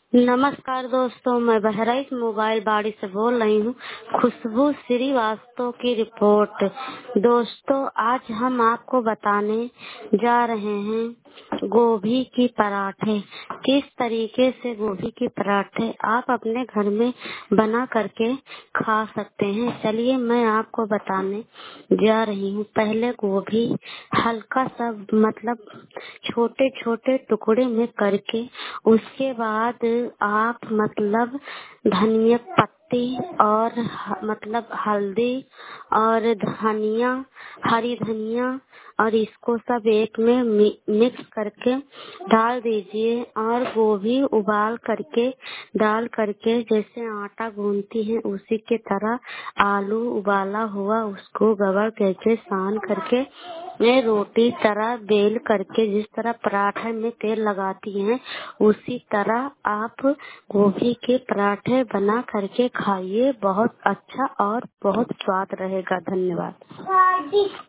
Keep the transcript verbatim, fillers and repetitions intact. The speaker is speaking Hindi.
नमस्कार दोस्तों, मैं बहराइच मोबाइल बाड़ी से बोल रही हूँ। खुशबू श्रीवास्तव की रिपोर्ट। दोस्तों, आज हम आपको बताने जा रहे हैं गोभी की पराठे। किस तरीके से गोभी की पराठे आप अपने घर में बना करके खा सकते हैं, चलिए मैं आपको बताने जा रही हूँ। पहले गोभी हल्का सा मतलब छोटे छोटे टुकड़े में करके, उसके बाद आप मतलब धनिया पत्ती और ह- मतलब हल्दी और धनिया, हरी धनिया और इसको सब एक में मि- मिक्स करके डाल दीजिए और गोभी उबाल करके डाल करके जैसे आटा गूंथती है उसी के तरह आलू उबाला हुआ उसको गबड़ करके सान करके ये रोटी तरह बेल करके जिस तरह पराठे में तेल लगाती हैं उसी तरह आप गोभी के पराठे बना करके खाइए। बहुत अच्छा और बहुत स्वाद रहेगा। धन्यवाद।